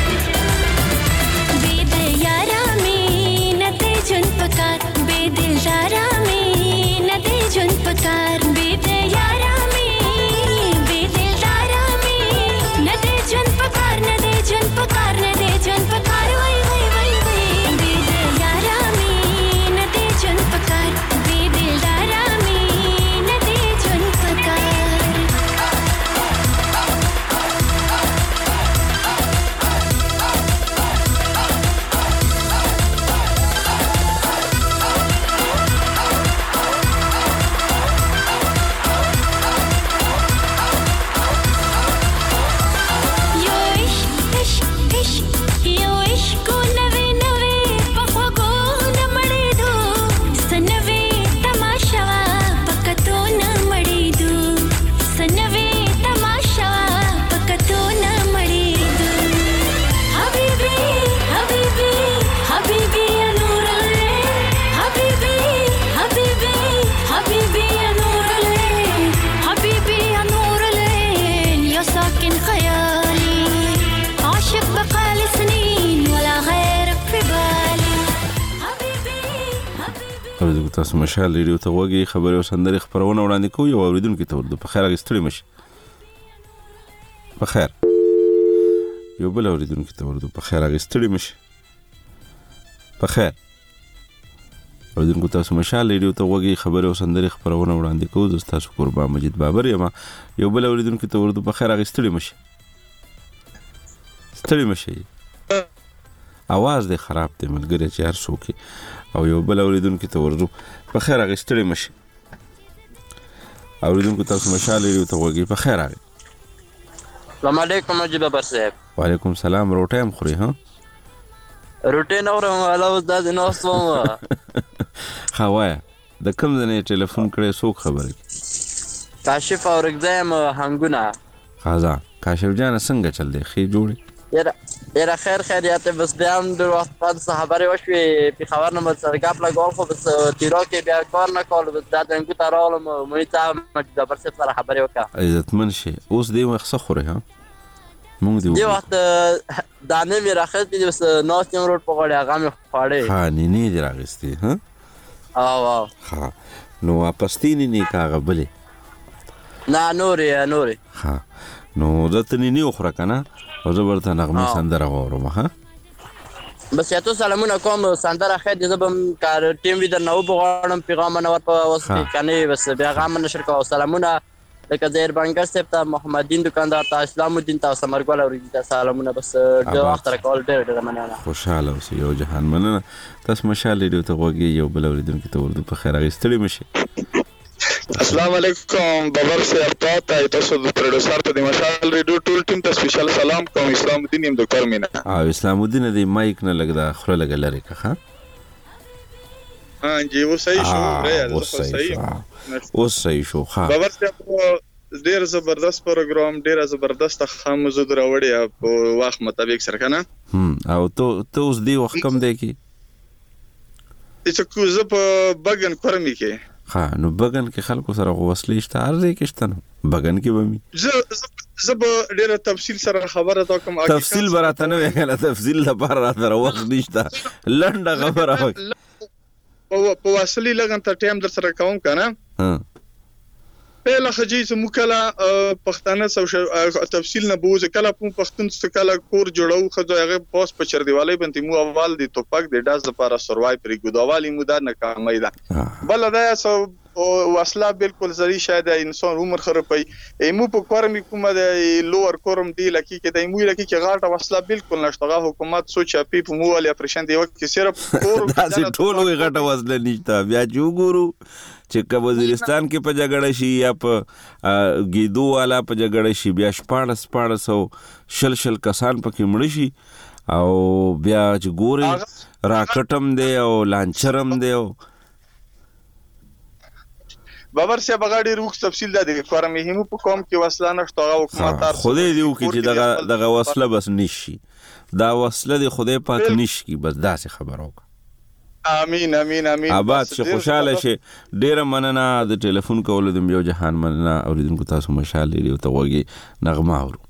بيد یارا می نته جن پکار بيد یارا می نته جن پکار بيد یارا می بيد یارا می نته جن پکار نته جن پکار نته جن پکار وای وای وای وای بيد یارا می نته جن پکار بيد یارا می نته جن پکار یو عشق عشق عشق یو عشق نوې نوې په خوږو نه مړېدو سنوې تماشا په کتو نه مړېدو سنوې تماشا په کتو نه مړېدو حبيبي حبيبي حبيبي يا نور العين حبيبي حبيبي حبيبي يا نور العين حبيبي يا نور العين يا ساكن خيالي عاشق بقالي سنين ولا غيرك في بالي اوریدونکو تاسو مشال ریډیو ته وګورئ خبري او سندري خبرونه وړاندې کوو یو اوریدونکو ته ورته په خیر غستړي مشي په خیر یو بل اوریدونکو ته ورته په خیر غستړي مشي په خیر اوریدونکو تاسو مشال ریډیو ته وګورئ خبري او سندري خبرونه وړاندې کوو زه تاسو قربان مجید بابر یم یو بل اوریدونکو ته ورته په خیر غستړي مشي ستړي مشي आवाज دې خراب دی ملګری چې هر څوک او یو بل اوریدونکو ته ورته په خیر غستړي مشي اوریدونکو تاسو مشال ریډیو ته وګورئ په خیر راغی السلام علیکم مجید بابر صاحب وعلیکم سلام روټه هم خوري ها روټه نو رم والا استاد نو سوم خوایا د کوم ځای ټلیفون کړې څوک خبرې کاشف اورګزم هنګونه خازا کاشف جان څنګه چل دی خې جوړي یرا یرا خیر خیریت بس بیان د وخت بعد خبرې وشوي په خبر نه مڅرګاپ لګول خو بس تیرو کې بیا کار نه کول بس دا دنګو ترالم مې تا مجید بابر صاحب سره خبرې وکړه عزتمن شي اوس دی وخت خوري ها مونږ دی دی وخت دانه مې راخت دي بس نو سیم روډ په غړې هغه مې خاړې ها نه نه دی راغستې ها او او ها نو واپستینی نه کاغه بلې نه نورې نورې ها نو ځته نه نیو خره کنه او زبرته نغمه سندره غوړم ها بس یاتو سلامونه کوم سندره خیر دې زبم کار ټیم ویدر نو بغړم پیغام نو په وسه کنه بس پیغام نشر کو سلامونه لکه زیر بنګر صاحب ته محمد دین دکاندار ته اسلام الدین ته سمرګل اورې ته سلامونه بس د وخت را کول ډېر ډېر مننه خوشاله اوسې یو جهان مننه تاسو مشال ریډیو ته وګورئ یو بل اوریدونکو ته ورته په خیر غستړي مشي السلام علیکم بابر صاحب ته تاسو د پروډوسر ته د مشال ریډیو ټول ټیم ته سپیشل سلام کوم اسلام الدین یم ډاکټر مینا او اسلام الدین د مایک نه لګدا خره لګ لري که ها ها جی و صحیح شو او صحیح او صحیح شو ها بابر صاحب ډیر زبردست پروګرام ډیر زبردست خاموزو دراوړی په وخت مطابق سره کنه هم او ته ته اوس دی وخت کم دی کی چې کوزه په بغن کورمې کې ها نو بغن کې خلکو سره وسلې شته ارزه کې شته نو بغن کې بمي زه زه به ډیره تفصیل سره خبره تا کوم تفصیل براته نه ویل تفصیل لپاره راته وخت نشته لنډه خبره په وسلې لګن ته ټیم در سره کوم کنه ها پهلا خجی چې مکلا پښتانه سو تفصیل نه بوز کله په پښتون څخه کله کور جوړو خو هغه پوس په چر دیواله بنتي مو اول دي توپک د داس لپاره سروای پرې ګداوالي مو دا نه کامای دا بل دا سو وسله بالکل زری شاید انسان عمر خرابوي ایمو په کورم کومه د لوور کورم دی لکه کې د ایمو لکه کې غاټه وسله بالکل نشته حکومت سوچ په په مو ولې اپریشن دی وکي صرف کور داسې ټول وی غاټه وسله نشته بیا چې وګورو چې که وزیرستان کې په جګړه شي یا په ګیدو والا په جګړه شي بیا شپاړس شپاړس او شل شل کسان پکې مړ شي او بیا چې ګوري راکټم دی او لانچرم دی او بابر سه بغاړي روخ تفصیل ده د فارم هیمو په کوم کې وسله نشته او حکومت خدای دیو کې چې دغه دغه وسله بس نشي دا وسله دی خدای پاک نشي بس داسې خبرو امين امين امين آباد چې خوشاله شي ډیره مننه د ټلیفون کولو د یو جهان مننه اوریدونکو تاسو مشال لري او ته وګي نغمه اورو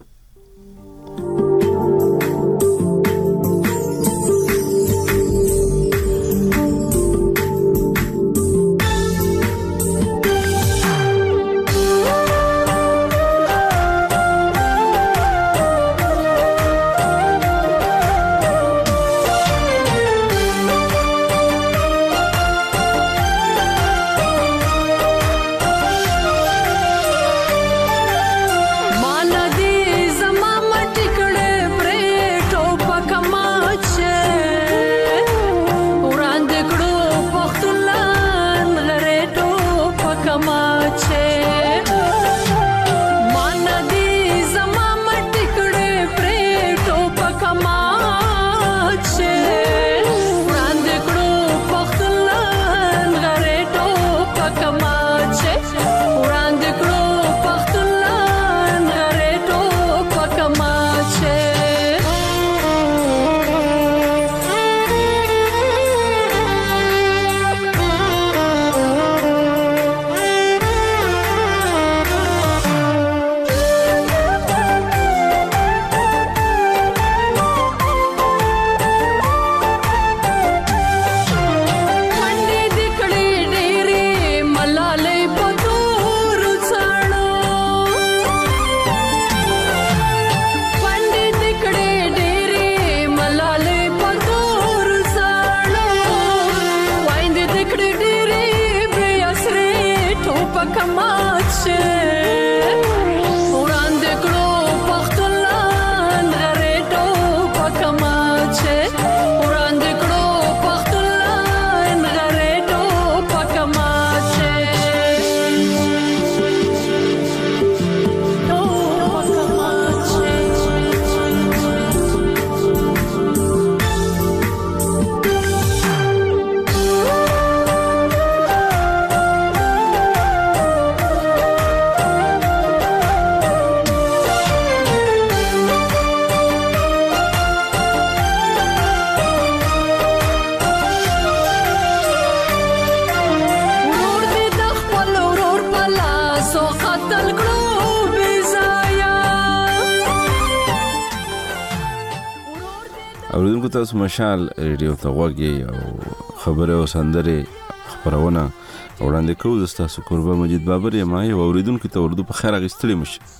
اوریدونکو تاسو مشال ریډیو ته وګورئ او خبره او سندره خبرونه وړاندې کوو د تاسو قربان مجید بابر یم او اوریدونکو ته اردو په خیر غستړي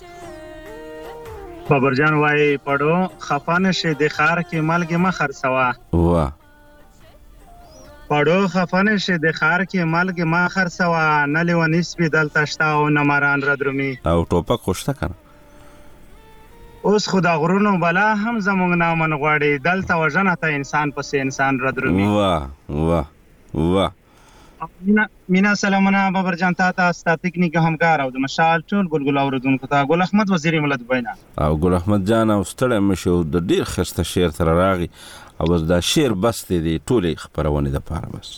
مشه بابر جان وای پړو خفانه شه د خار کې مالګه ما خرڅوا واه پړو خفانه شه د خار کې مالګه ما خرڅوا نه لیو نسبی دلته شتا او نمران را درومي او ټوپک خوشته کنه اوس خدا غرونو بلا هم زمونږ نامن غواړي دلته وژنه ته انسان پسې انسان را درومي واه واه واه مینا مینا سلامونه بابر جان تاسو ته تکنیک همکار او د مشال ټول ګلګل اوردونکو ته ګل احمد وزیر ملت بینا او ګل احمد جان او ستړی مشو د ډیر خسته شعر تر راغي او بس دا شعر بس دی ټولې خبرونه د پاره بس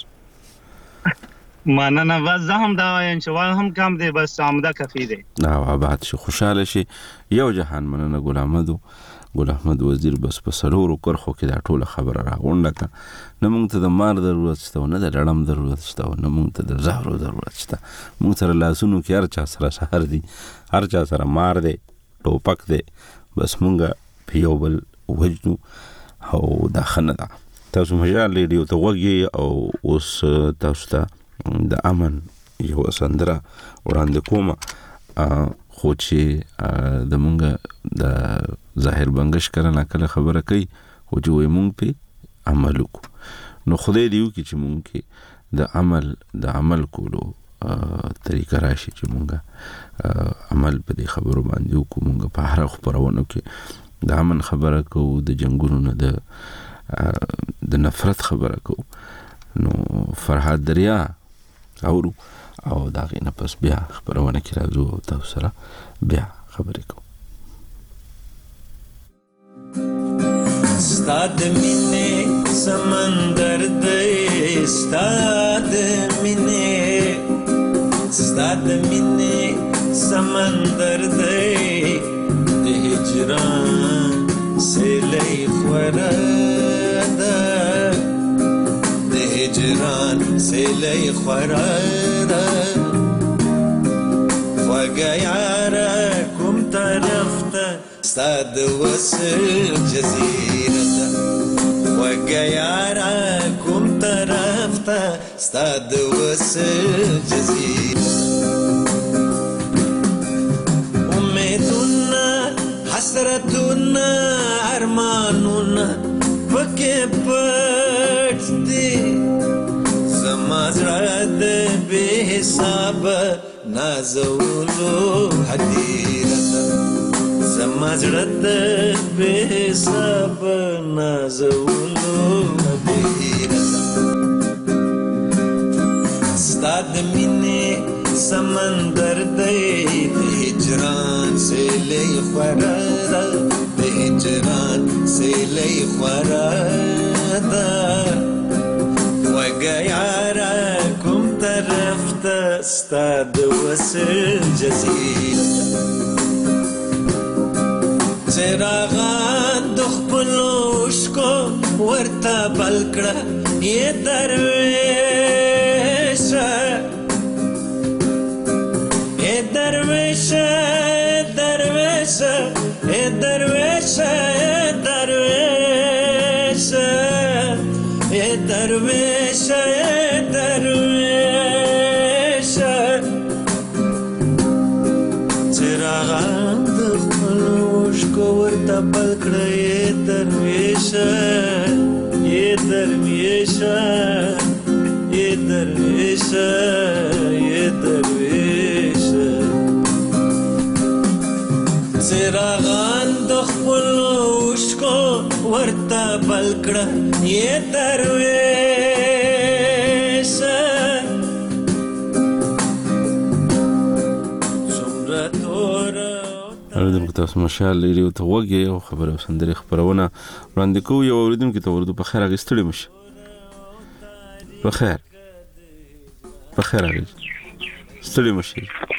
مننه بس زه هم دا وایم چې وای هم کم دی بس آمده کفی دی نه آباد شي خوشاله شي یو جهان مننه ګل احمد ګل احمد وزیر بس په سرورو کرخو کې دا ټوله خبره راغونډه کا نه مونږ ته د مار ضرورت شته نه د لړم ضرورت شته نه مونږ ته د زهرو ضرورت شته مونږ سره لاسونو کې هر چا سره سحر دی هر چا سره مار دی ټوپک دی بس مونږ په یو بل وجنو او دا خنه ده تاسو مجال ریډیو ته وګورئ او اوس تاسو ته د امن یو سندره وړاندې کومه خو چې د مونږ د ظاهر بنگش کرنه کله خبره کوي خو چې وای مونږ په عمل وکړو نو خدای دیو کې چې مونږ کې د عمل د عمل کولو طریقه راشي چې مونږ عمل په دې خبرو باندې وکړو. مونږ په هر خبرونو کې د امن خبره کوو، د جنگونو نه د د نفرت خبره کوو. نو فرهاد دریا اورو او دا غي نه پس بیا خبرونه کې راځو او تاسو سره بیا خبرې کوو. ستاد مینه سمندر دې ستاد مینه ستاد مینه سمندر دې د هجران سلی خورده د هجران سلی خورده خوږه یاره کوم طرف ته ستا د وصل جزیره ده خوږه یاره کوم طرف ته ستا د وصل جزیره امیدونه حسرتونه ارمانونه پکې پټ دي زما زړه د بې حسابه نازولو هدیره ده زما زړه د بې حسابه نازولو هدیره ده ستا د مینې سمندر دی د هجران سیلۍ خوره ده د هجران سیلۍ خوره ده خوږه یاره کوم طرف ته ستا د وصل جزیره څراغان د خپلو اوښکو ورته بل کړه یې درویشه یې درویشه درویشه یې درویشه درویشه یې درویشه درویشه څراغان د خپلو اوښکو ورته بل کړه یې درویشه یې درویشه یې درویشه یې درویشه څراغان د خپلو اوښکو ورته بل کړه یې درویشه څومره توره اوریدونکو تاسو مشال لري او ته وګي او خبره سندري خبرونه وړاندې کوو. یو اوریدونکو ته ورته په خیر اغستړي مشه په خیر په خیر اغستړي مشه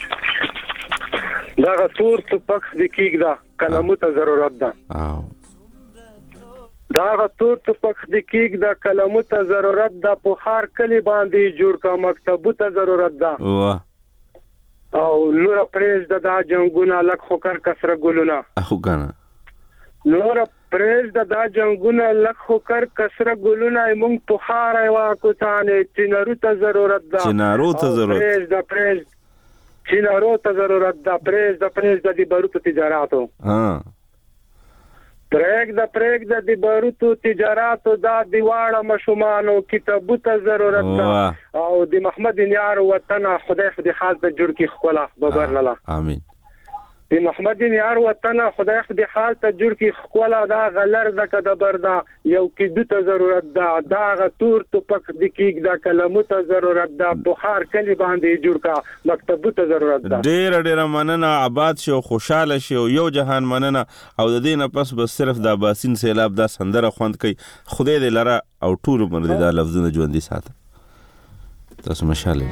دا غتور ټوپک د کیګدا کلمو ته ضرورت ده او دا غتور ټوپک د کیګدا کلمو ته ضرورت ده په هر کلی باندې جوړ کا مکتبو ته ضرورت ده واه او نور پرېز د دا جنگونه لک خوکر کسره ګلونه اخو کنه نور پرېز د دا جنگونه لک خوکر کسره ګلونه مونږ په خار وا کوتانه چینارو ته ضرورت ده چینارو ته ضرورت پرېز د پرېز چینارو ته ضرورت ده پرېز د پرېز د باروتو تجارتو ها پرېګ د پرېګ د باروتو تجارتو دا دیواړه مشومانو کتابو ته ضرورت ده او د محمد یار وطن خدای خدای خاص د جوړ کی خلا ببر لاله امين د محمد یار وطن خدای خدای خاص ته جوړ کی خلا دا غلر د کده بردا یو کیدو ته ضرورت ده دا غتور ټوپک د کیګ د کلمو ته ضرورت ده بخار کلی باندې جوړ کا مکتبو ته ضرورت ده ډیر ډیر مننه آباد شو خوشاله شو یو جهان مننه او د دې نه پس بس صرف د باسین سیلاب دا سندره خوند کوي خدای دې لره او ټول عمر دې دا لفظونه ژوندۍ ساته تاسو مشاله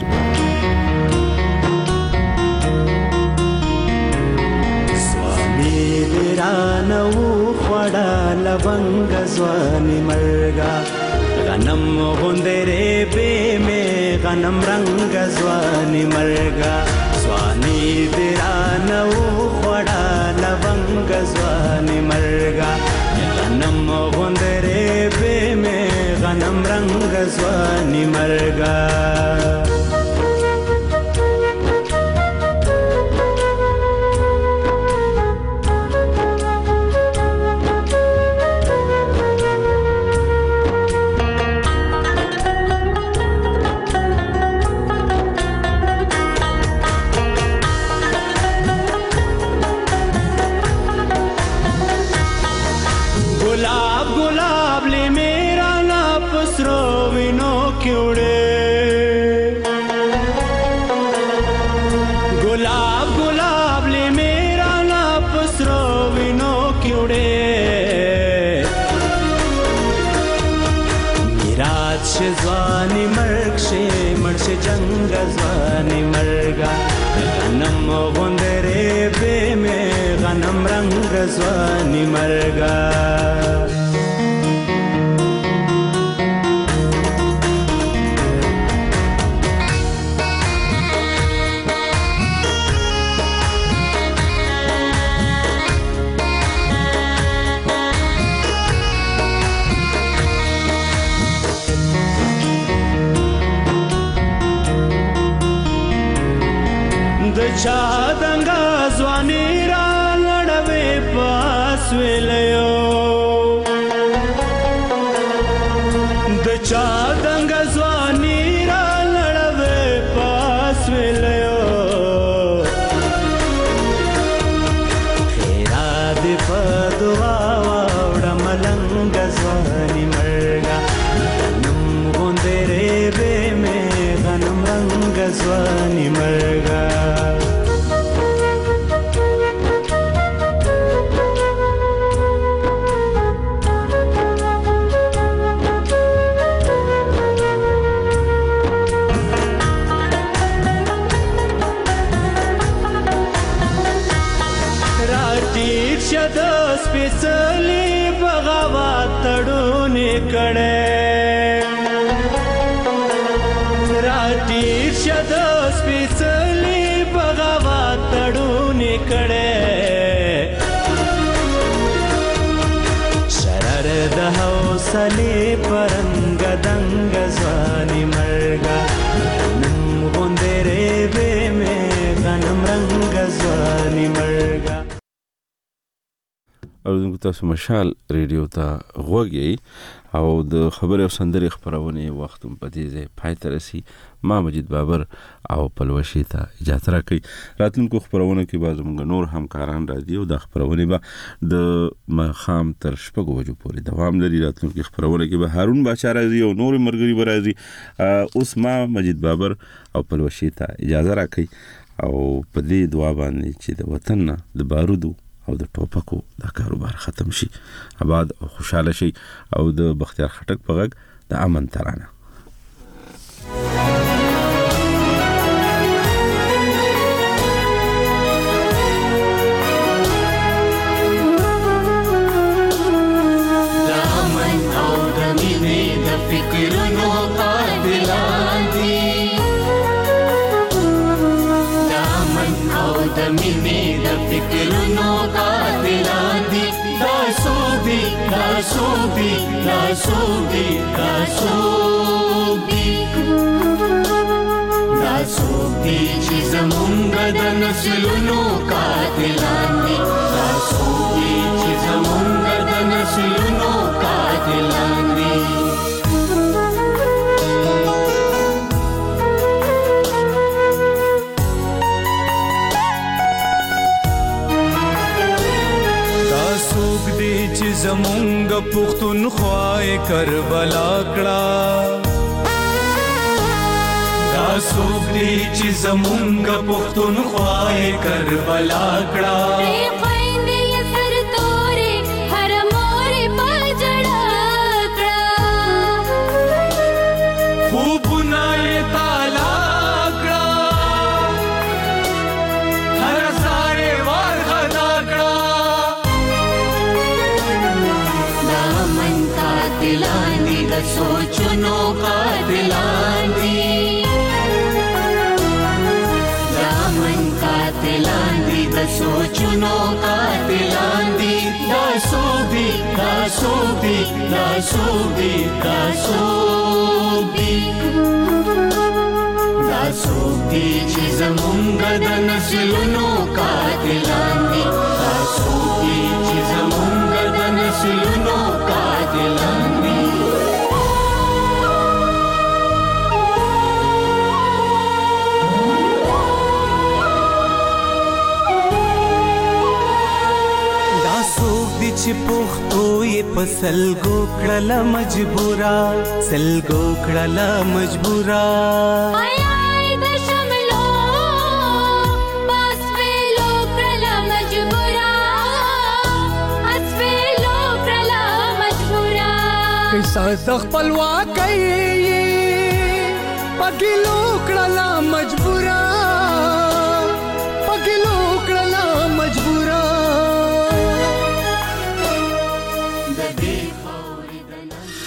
نو خوڑا لونگ زوانی مرگا غنم غندرے بے میں غنم رنگ زوانی مرگا زوانی درا نو خوڑا لونگ زوانی مرگا غنم غندرے بے میں غنم رنگ زوانی مرگا زیات شه ځواني مرګ شي مړ شه جنګ ځواني مرګا غنم غوندې ریبې مې غنم رنګ ځواني مرګا چا دنګا ځواني را لړوي پاس ویلو د چا دنګا ځواني را لړوي پاس ویلو خیرا دې په دعا وړ ملنګ ځواني مرګا غنم غوندې ریبې مې غنم رنګ ځواني مرګا سپېڅلې بغاوت تړونې کړې راټیر شه د سپېڅلې بغاوت تړونې کړې شرر د حوصلې پرنګ دنګ ځواني مرګا غنم غوندې ریبې مې غنم رنګ ځواني مرګا او دغه تاسو مشال ریډیو ته غوږی او د خبرې او سندرې خبرونه وخت په دې ځای پای ته رسي ما مجید بابر او پلوشي ته اجازه راکړي راتلونکو خبرونه کې باز موږ نور همکاران راځي او د خبرونه به د مخام تر شپږ بجو پورې دوام لري راتلونکو خبرونه کې به هارون بچا راځي او نور مرګري به راځي اوس ما مجید بابر او پلوشي ته اجازه راکړي او په دې دعا باندې چې د وطن نه د بارودو او د ټوپکو دا کاروبار ختم شي آباد او خوشاله شي او د بختیار خټک په غږ د امن ترانه د امن او د مینې د فکرونو قاتلان دي د امن او د مینې د فکرونو قاتلان دي دا څوک دي دا څوک دي دا څوک دي دا څوک دي دا څوک دي چې زمونږ د نسلونو قاتلان دي دا څوک دي چې زمونږ د نسلونو قاتلان دي زمونږ پښتونخوا کربلا کړه دا څوک دی چې زمونږ پښتونخوا کربلا کړه خویندې سر تورې هر مورې په جړه کړه خوبونه یې تالا کړه هر سارې ورغدا کړه قاتلان دي د سوچونو قاتلان دي دا من قاتلان دي د سوچونو قاتلان دي دا څوک دي دا څوک دي دا څوک دي دا څوک دي دا څوک دي چې زمونږ د نسلونو قاتلان دي دا څوک دي چې زمونږ د نسلونو قاتلان دي دا څوک دي چې پښتو یې په سلګو کړله مجبوره سلګو کړله مجبوره قصه د خپلواکۍ پګلو کړه مجبورا پګلو کړه